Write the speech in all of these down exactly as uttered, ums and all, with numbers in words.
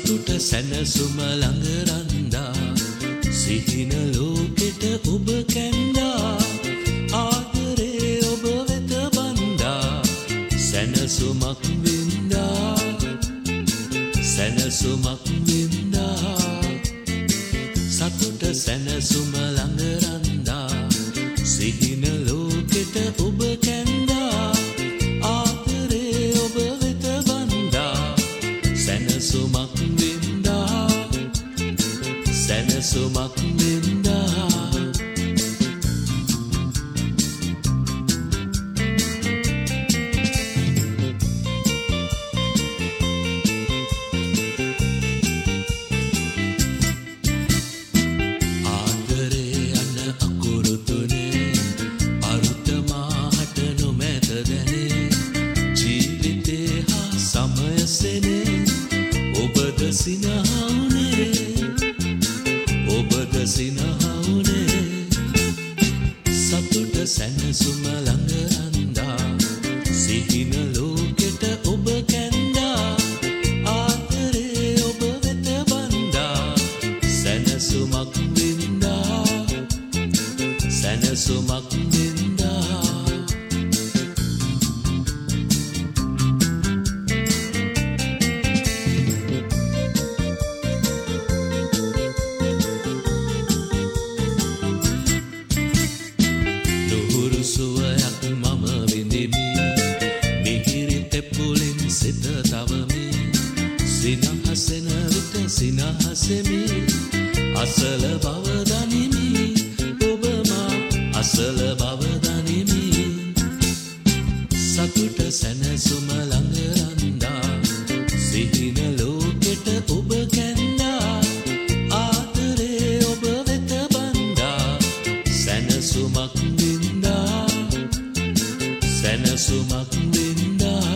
සතුට සැනසුම ළඟ රන්දා සිහින ලෝකෙට ඔබ කැන්දා ආදරේ ඔබ වෙත බන්දා සැනසුමක් වින්දා සැනසුමක් වින්දා සතුට සැනසුම ළඟ රන්දා සිහින ලෝකෙට ඔබ කැන්දා ආදරේ ඔබ වෙත බන්දා සැනසුමක් වින්දා සැනසුමක් වින්දා ඔබද සිනහවුනේ ඔබද සිනහවුනේ සතුට සැනසුම ළඟ රන්දා සිහින ලෝකෙට ඔබ කැන්දා ආදරේ ඔබ වෙත බන්දා සැනසුමක් වින්දා සැනසුමක් වින්දා සුවයක් මම විඳිමි මිහිරි තෙපුලින් සිත තවමි සිනහසෙන විට සිනහසෙමි අසල බව දනිමි ඔබ මා අසල බව දනිමි සතුට සැනසුම ළඟ රන්දා සිහින ලෝකෙට ඔබ කැන්දා ආදරේ ඔබ වෙත බන්දා සැනසුමක් සැනසුමක් වින්දා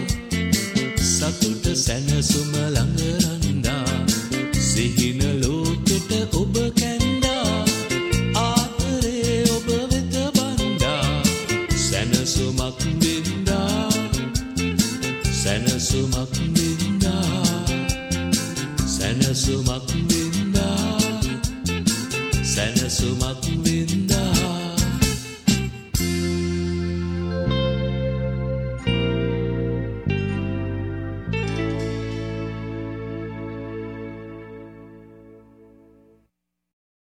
සතුට සැනසුම ළඟ රන්දා සිහින ලෝකෙට ඔබ කැන්දා ආදරේ ඔබ වෙත බන්දා සැනසුමක් වින්දා සැනසුමක් වින්දා සැනසුමක් වින්දා සැනසුමක් වින්දා